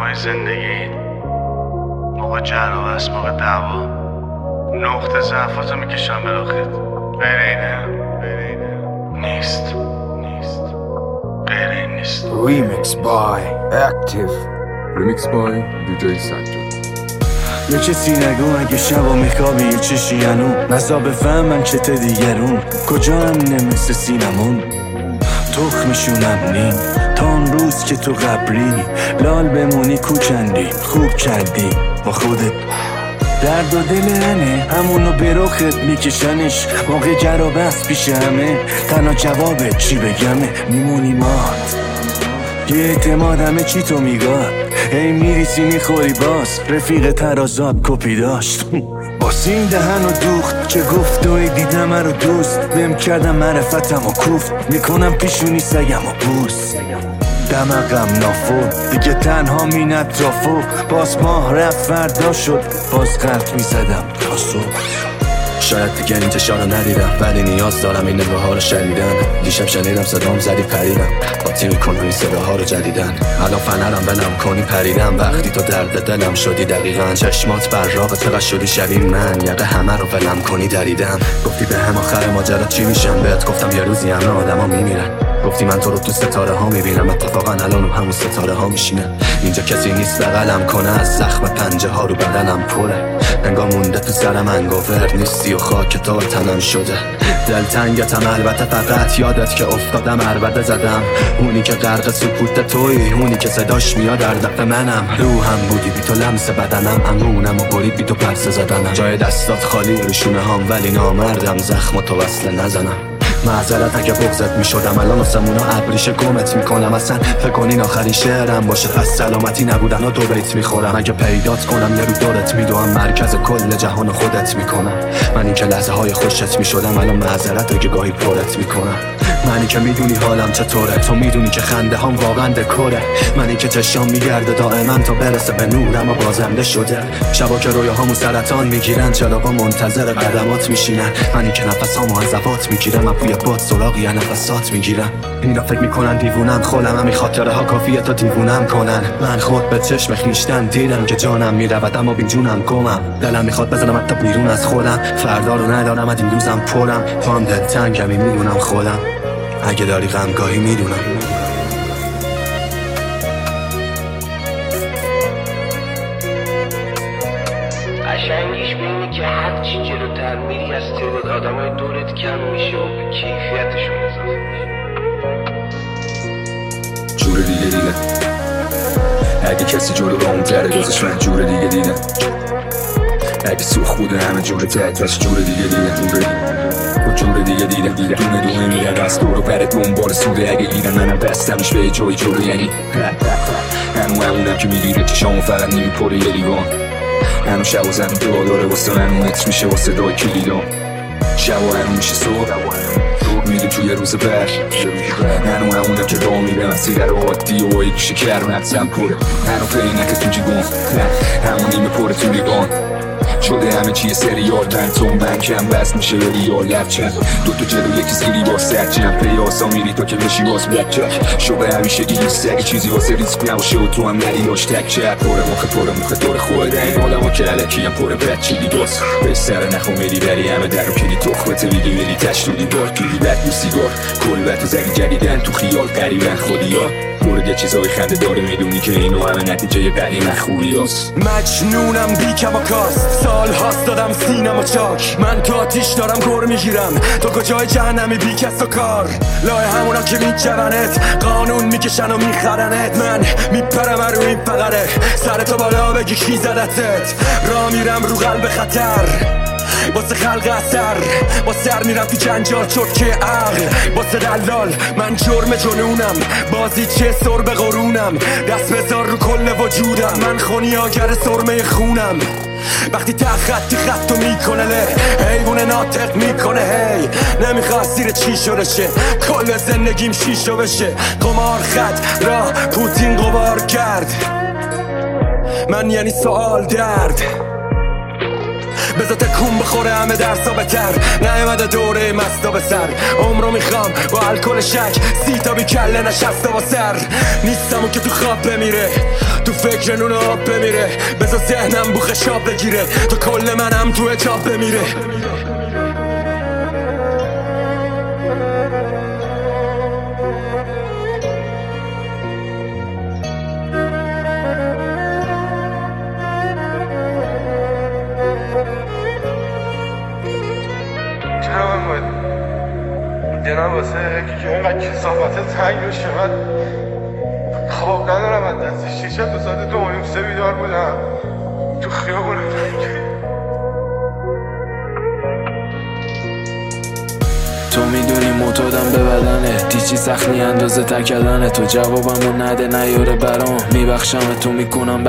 برنامه زندگی موقع جر و بحث، موقع دعوا نقطه ضعفاتو میکشم براخت. غیر اینه نیست، غیر این نیست. Remix by Active. Remix by DJ سجاد. یه کسی نگو اگه شبا میخوابی یه چشی هنو نزا بفهمم چته دیگرون کجا همینه مثل سینمون تخمشونم نیم تا اون روز که تو قبری لال بمونی کوچندی خوب کردی با خودت. درد و دل هنه همونو برخت میکشنش موقع جر و بحث پیش همه تنها جوابت چی بگمه میمونی مات یه اعتماد همه چی تو میگاد هی میریسی میخوری باز رفیق ترازاب کپی داشت باسی این دهن و دوخت که گفت دوی دیدم رو دوست بهم کردم معرفتم و کوفت میکنم پیشونی سگم و بوس دمقم نافو دیگه تنها مینت ترافو باز ماه رفت فردا شد باز قلب میزدم تا صبح. شاید دیگه انتشار رو ندیدم ولی نیاز دارم این نگاه ها رو شنیدن. دیشب شنیدم صدام زدی پریدم قاطی میکنم این صداها رو جدیدن. الان فنرم بلم کنی پریدم وقتی تو درد دلم شدی دقیقا. چشمات براق چقدر شدی شبیه من یقه همه رو ولم کنی دریدم. گفتی به هم آخر ماجرا چی میشم بهت گفتم یه روزی همه آدم ها میمیرن. گفتی من تو رو تو ستاره ها میبینم اتفاقا الان همون ستاره ها میشینه. اینجا کسی نیست بغلم کنه از زخم پنجه ها رو بدنم پره. انگار مونده تو سرم انگوور نیستی و خاک تو تنم شده. دلتنگتم البته فقط یادت که افتادم عربده زدم. اونی که غرق سکوت توی اونی که صداش میاد در دق منم. روحم بودی بی تو لمس بدنم امونم و برید بی تو پرسه زدنم. جای دستات خالی روشونه هم ولی نامردم زخم تو وصله نزنم. معذرت اگه بغضت میشدم الان آسمونا ابریشه گمت میکنم. اصلا فکر کنین آخرین شعرم باشه پس سلامتی نبودن و دو بیت میخورم. اگه پیدات کنم یه رو دارت میدوام مرکز کل جهان خودت میکنم. منی که لحظه های خوشت میشدم الان معذرت اگه گاهی پرت میکنم. منی که میدونی حالم چطوره تو میدونی که خنده هم واقعا دکوره. منی که چشام میگرده دائما تا برسه به نورم و بازنده شده. شبا که رویاهامو سرطان میگیرن چراغا منتظر قدمات میشینن. منی که نفسامو از زفات میگیرم بوی باد سراغی یا نفسات میگیرم. اینا فکر میکنن دیوونم خودم همین خاطره ها کافیه تا دیوونم کنن. من خود به چشم خیشتن دیدم که جانم میرود اما بی جونم گمم. دلم میخواد بزنم حتی بیرون از خودم. فردا رو ندارم از این روزم پرم پام دلتنگمی میدونم خودم. اگه داری غمگاهی میدونم. قشنگیش بینی که هرچی جلوتر میری از تعداد آدمای دورت کم میشه و به کیفیتشون اضافه میشه. جور دیگه دیدم اگه کسی جلو رام تره دوزش من جور دیگه دیدم. اگه سوخ بوده همه جور تدرش جور دیگه دیدم. و جور دیگه دیدم دونه دونه میرن از دور و بره دنبال سوده. اگه گیرن منم بستمش به جای جلو یعنی همونم که میگیره چشامو فقط نمیپره یه لیوان. هنو شب و زمین دعا داره واسه من متر میشه واسه دای کلیدان. شب و هنو میشه صبح میریم توی روز بر. هنو همونم که راه میرم مسیر رو عادی و ای گوشه کرمتم پره. هنو پینک تو جیبان همون نیمه پره تو لیوان. شده همه چیه سریال پنتون بنکم بس میشه یا ریال لبچن. دوتا جلو یکی زیری با سرچن پیاسا میری تا که بشی باز بلکچک. شده همیشه این سگی چیزی واسه ریسک نباشه و تو هم ندیاش تک چک. پره مخه دور خورده این آدم ها که علکی هم پره بچه دیگاست. به سر نخو میری بری همه در رو کلی تخمت میگی میری تشتونی بار گیری بد دو سیگار کلبت و زنی جدیدن تو خیال قریبن خودی ها. مورد یه چیزای خنده داره میدونی که اینو همه نتیجه بدی مخوری هست. مجنونم بی کماکاست سال هاست دادم سینم و چاک. من تو آتیش دارم گر میگیرم تو کجای جهنمی بی کس و کار. لای همونا که میجونت قانون میکشن و میخرنت. من میپرم رو این فقره سر تو بالا بگی کی زدتت. را میرم رو قلب خطر واسه خلق اثر با سر میرم تو جنجال چرکه عقل واسه دلال. من جرم جنونم بازی چه سر به قرونم. دست بذار رو کل وجودم من خونیاگر سرمه خونم. وقتی خطی خطو میکنه له حیوان ناطق میکنه هی نمیخواست زیر چی شده شه. کل زندگیم شیشو بشه قمار خط را پوتین قبار کرد. من یعنی سوال درد بذار تکون بخوره همه درسا بتر. نیومده دوره مستا به سر عمرو میخوام با الکل شک 30 تا بی کله نشسته با سر. نیستم اون که تو خواب بمیره تو فکر نون آب بمیره، بذار ذهنم بو خشاب بگیره تا کل منم تو اجاب بمیره. دلم واسه یکی که اینقدر کثافت تنگ بشه. من خواب ندارم از دست شیشه تا ساعت 2:30 بیدار بودم تو خیابون. تو میدونی معتادم به بدنه، دیچی سختی اندازه تکدنه. تو جوابمو نده نیاره برام، میبخشم تو میکنم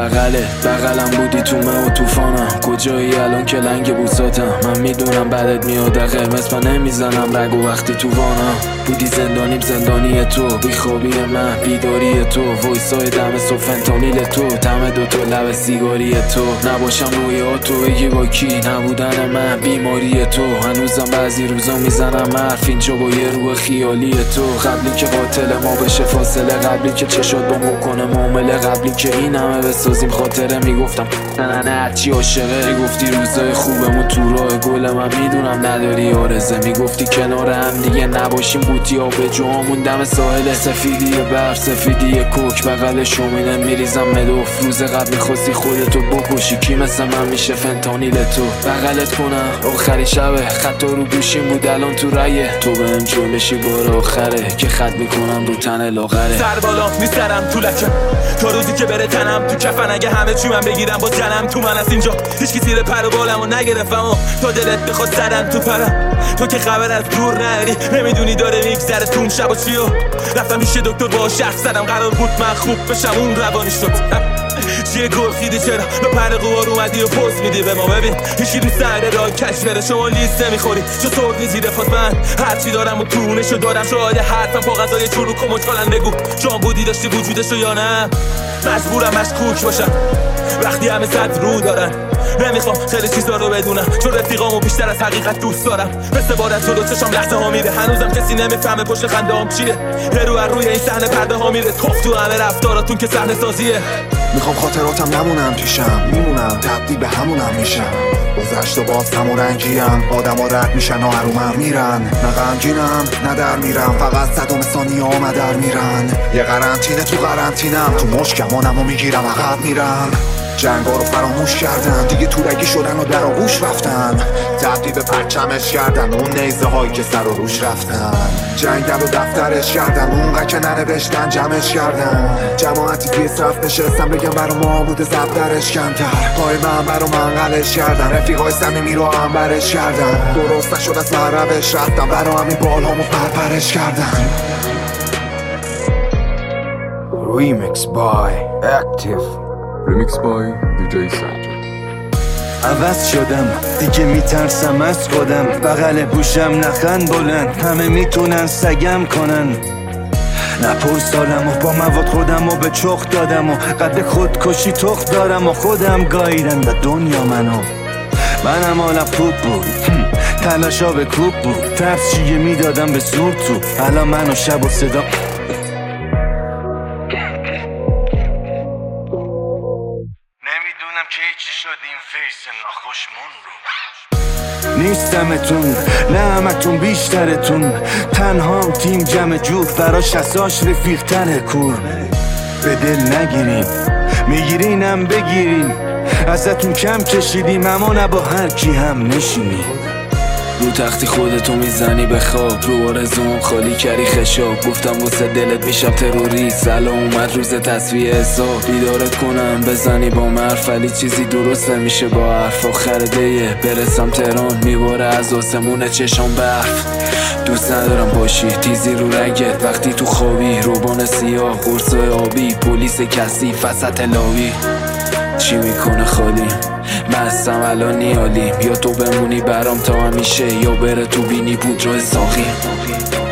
بغلم بودی تو من و توفانم. کجایی الان که لنگ بوساتم؟ من میدونم بعدت میاد قرمز، من نمیزنم رگو وقتی تو وانم. بودی زندانیم زندانی تو، بیخوابی من بیداری تو، وایسای دم فنتانیل تو، تم دوتا لب سیگاری تو. نباشم روی تو بگی با کی نبودن من بیماری تو. هنوزم بعضی روزا میزنم حرف اینجا با یه روح خیالی تو. قبلی که قاتل ما بشه فاصله، قبلی که چشات با مو کنه معامله، قبلی که این همه بسازیم خاطره. میگفتم نه هرچی عاشقه، میگفتی روزای خوبمون تو راه گل، من میدونم نداری آرزه. میگفتی کنار هم دیگه نباشیم بوتی ها به جامون دم ساحل. سفیدی برف سفیدی کوک بغلشو میده میریزم مدوف. روز قبل میخواستی خودتو بکشی، کی مثل من میشه فنتانیل تو؟ بغلت کنم آخری شبه، خطا رو گوشیم بود الان تو رایه. تو بهم جلشی بار آخره که خط میکنم رو تن لاغره. سر بالا میسرم تو لکم تا روزی که بره تنم تو کفن. اگه همه چی من بگیرم با جنم تو من از اینجا هیچکی زیر پر و بالمو نگرفتم و تا دلت بخواد زدم تو پرم. تو که خبر از دور نداری، نمیدونی داره میگذره تون شب و چیو. رفتم پیش دکتر با شرط زدم، قرار بود من خوب بشم اون روانی شد. چیه گرخیدی چرا به پر قوار اومدی و پوز میدی به ما؟ ببین هیچی دوست نداره راه کش بره، شما لیست نمیخوری چه سرد نیزی رفات. من هرچی دارم و تونشو دارم، شاید حرفم با غذای چروک و مچالن. بگو جان بودی داشتی وجودشو یا نه؟ مجبورم مشکوک باشم وقتی همه صد رو دارن. نمیخوام خیلی چیزا رو بدونم چون رفیقامو بیشتر از حقیقت دوست دارم. مثل بارت جلو چشام لحظه ها میره، هنوزم کسی نمیفهمه پشت خنده هام چیه. روی این صحنه پرده ها میره، توف تو همه رفتاراتون که صحنه سازیه. میخوام خاطراتم نمونم پیشم، میمونم تبدیل به همونم میشم. گذشت و باز هم و رنگیم، آدم ها رد میشن و حرومم میرن. نه غمگینم نه در میرم، فقط صدام ثانیه ها در میرن. یه قرنطینه تو قرنطینم، تو مشکمانم و میگیرم عقب میرم. جنگا رو فراموش کردن دیگه، تورگی شدن و در آغوش رفتن. تبدیل به پرچمش کردن اون نیزه هایی که سر و روش رفتن. جنگل و دفترش کردن اونقدر که ننوشتن جمعش کردن. جماعتی که صرف نشستن بگم برا ما بوده زبدرش کمتر. پای من برا منقلش کردن، رفیقای صمیمی رو انبرش کردن. درست نشد از مروش رفتم، برا همین بالهامو پرپرش کردن. Remix by Active. Remix by DJ Sanjay. عوض شدم دیگه میترسم از خودم، بغل گوشم نخن بلند، همه میتونن سگم کنن. نپر سالم و با مواد خودم و به چخ دادم و قد خودکشی تخ دارم و خودم گاییدن و دنیا منم حالم خوب بود، تلاشا به کوب بود، ترس چیه میدادم به زور تو. الان منو شب و صدا نمیدونم که چی شد این فیس ناخوشمون رو. نیستمتون نه همتون بیشترتون، تنهام تیم جمع جور براش اساش رفیق تره کور. به دل نگیریم میگیرینم بگیریم، ازتون کم کشیدیم اما نه با هر کی هم نشینیم. رو تختی خودتو میزنی به خواب، رو آرزوم خالی کردی خشاب. گفتم واسه دلت میشم تروریست، الان اومد روز تصفیه حساب. بیدارت کنم بزنی با مرف، ولی چیزی درست نمیشه با حرف. آخر دیه برسم تهران میباره از آسمون چشام برف. دوست ندارم باشی تیزی رو رگت وقتی تو خوابی، روبان سیاه قرصای آبی، پلیس کثیف وسط لاوی. چی میکنه خالی مستم الان نیالیم، یا تو بمونی برام تا همیشه یا بره تو بینی پودر ساقی.